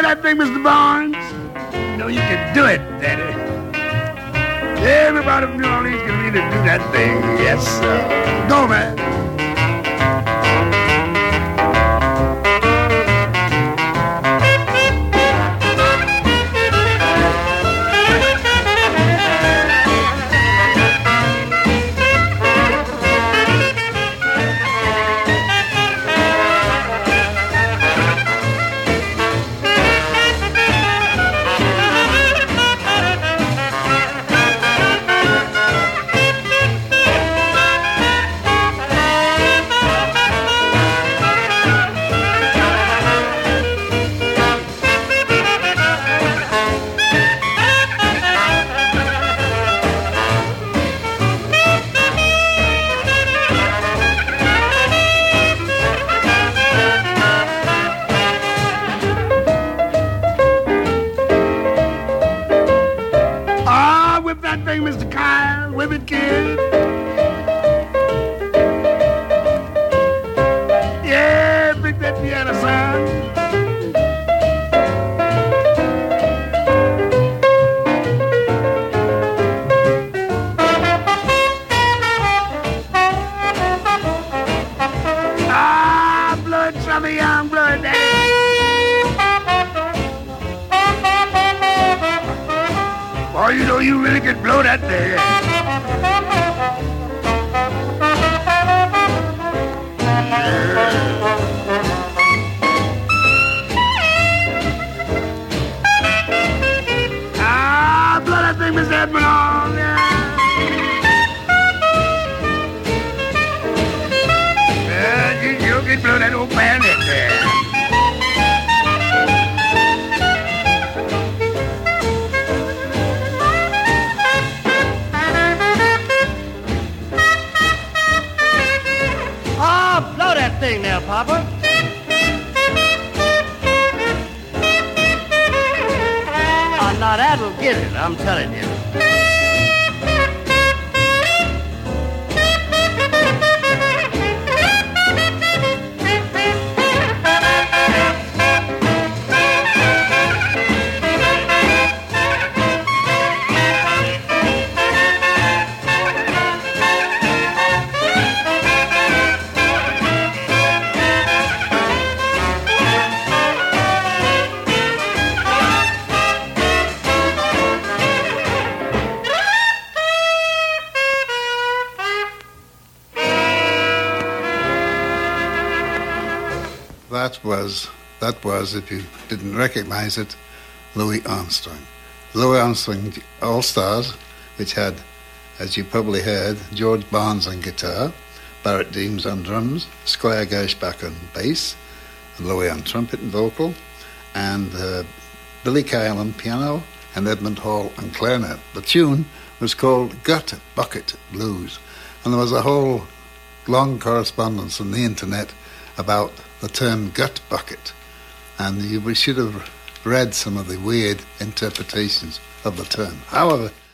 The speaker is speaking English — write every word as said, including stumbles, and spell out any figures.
that thing, Mister Barnes? You know you can do it, Daddy. Everybody from New Orleans can really do that thing. Yes, sir. Go, man. Mister Kyle, whip it, kid. Yeah, pick that piano sound. Ah, blood, some young blood. Boy, you know you really can blow that thing. Ah, blow that thing, Mister Edmond. Oh, yeah. Yeah, you, you can blow that old bandit there. Thing now, Papa. Oh, now that'll get it, I'm telling you. That was, that was, if you didn't recognize it, Louis Armstrong. Louis Armstrong All-Stars, which had, as you probably heard, George Barnes on guitar, Barrett Deems on drums, Squire Gershbach on bass, and Louis on trumpet and vocal, and uh, Billy Kyle on piano, and Edmund Hall on clarinet. The tune was called Gut Bucket Blues, and there was a whole long correspondence on the internet about the term gut bucket, and you, we should have read some of the weird interpretations of the term. However,